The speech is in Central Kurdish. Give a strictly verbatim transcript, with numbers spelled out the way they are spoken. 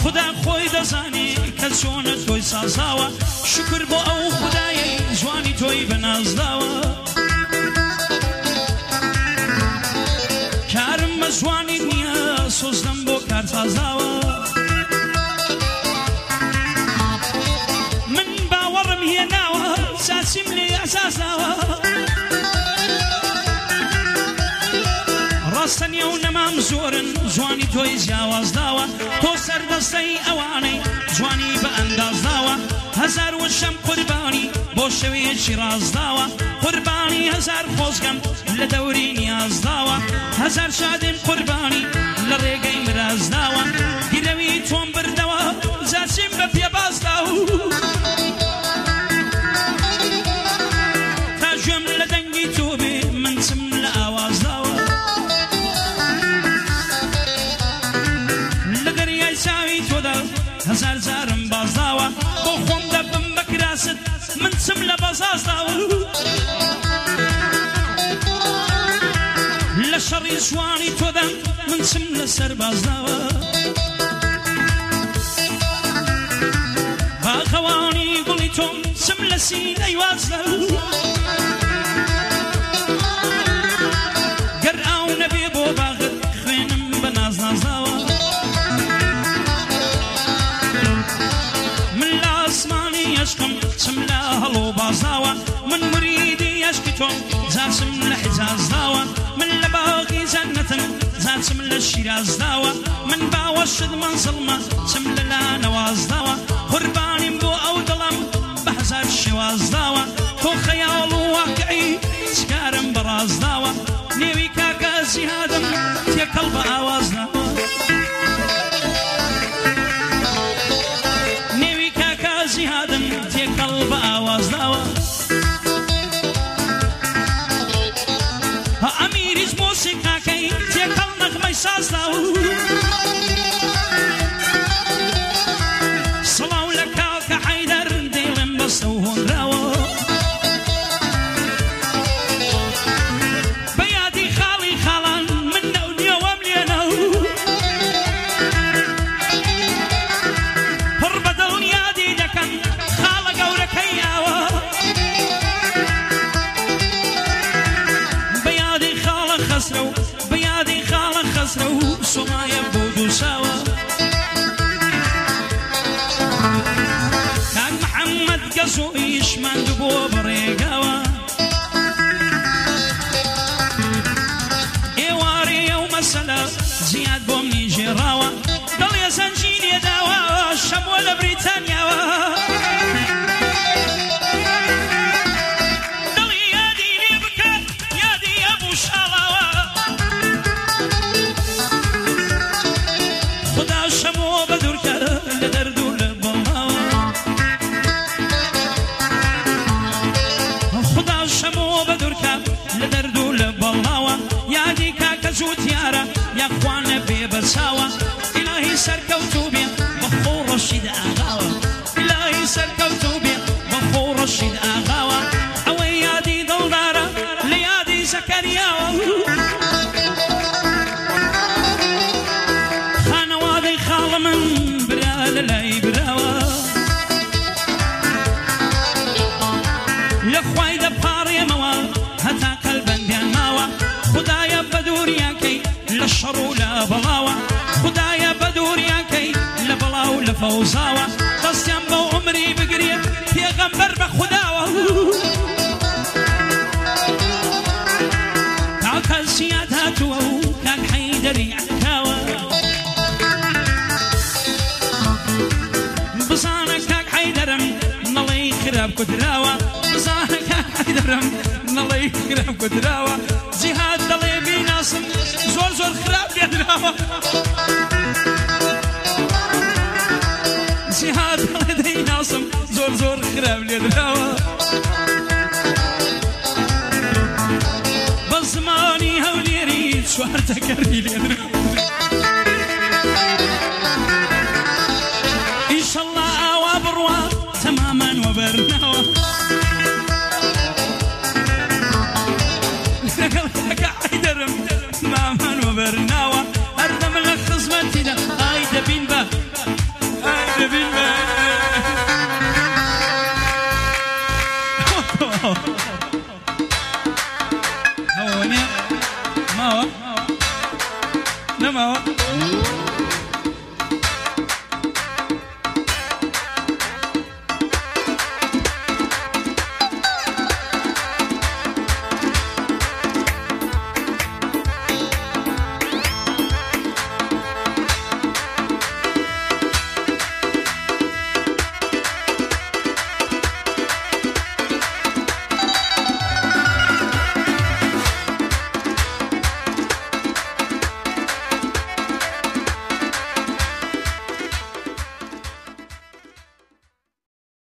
خدا خوي دزاني كسون توي سازاوا شكر بو او خداي جواني توي بنازداوا كارم جواني دنيا سوزدم بو كار سازاوا من باورم هي ناوا ساسم لي اساساوا راستن يو نمام زورن جواني توي جاواز داوا تو سردستي اواني جواني بانداز داوا هزار وشم قرباني بوشوي شيراز داوا قرباني هزار خوزقم لدوري نياز داوا هزار شادم قرباني لريقي مراز داوا قلوي توم بردوا زاسم بفيا باز داوا تاجم لدنجي توبي من سم لآواز داوا هزار زارم باز داوا بو خوم دبم بكراست من سم لبازاز داوا لشري جواني تودم من سم لسر باز داوا باخواني قولي توم سم لسين ايواز داوا قرعاو نبي بو باغر خوينم بناز ناز داوا يشكم سملا هلو بازاوا من مريدي يشكتهم زاد سملا حجاز داوا من لباقي جنة زاد سملا الشيراز داوا من باوشد من ظلمة سملا لا نواز داوا قرباني بو او ظلم بحزار الشواز داوا تو خيال واقعي سكارم براز داوا نيوي كاكا زهادم تيا قلب آواز داوا زهادن تي قلب آواز داوا أميريز موسيقى كي تي قلب نغمي ساز داوا صلاو لكالك حيدر ديلن بستوهن راوا بيادي خالي خالان من نوني وملينا هربدون يادي دكن خالق وركياوا بيادي خالق خسرو بيادي خالق خسرو سما يبودو سوا كان محمد قصو يشمن دبو بريقاوا ايواري يوم السلا زياد بومني جراوا ضل يا سنجين يا داوا شمول بريطانيا ضل يا ديني بكت يا دي ابو شالاوا خدا شمو بدرك لدردو لبلاوا خدا شمو بدرك لدردو لبلاوا يا دي كاكا زوتيارا يا اخوان بيبساوا الهي سركوتو بي بخور رشيد اغاوا الهي سركوتو بي بخور رشيد اغاوا اويادي دلدارا ليادي زكريا خانوادي خال من برال لاي براوا لخواي دباري موا هتا قلبا ديان ماوا خدايا بدوريا كي للشر لا بلاوا خدايا بدوريا كي لبلاو لفوزاوا دستيان بو عمري بقرية بيغمبر بخداوا تعال السياد هاتوا كان حيدري عكاوا بصانك كاك حيدرم نالي خراب كدراوا بصانك كاك حيدرم نالي خراب كدراوا جهاد دلي بيناسم زور زور خراب يدراوا جهاد دلي ناسم زور زور خراب يدراوا بزماني هولي ريد شوار تكري يدراوا إن شاء الله آوا بروا تماما وبرناوا لك حيدرم تماما وبرناوا أردم لك خصمتنا آيدة بين با نما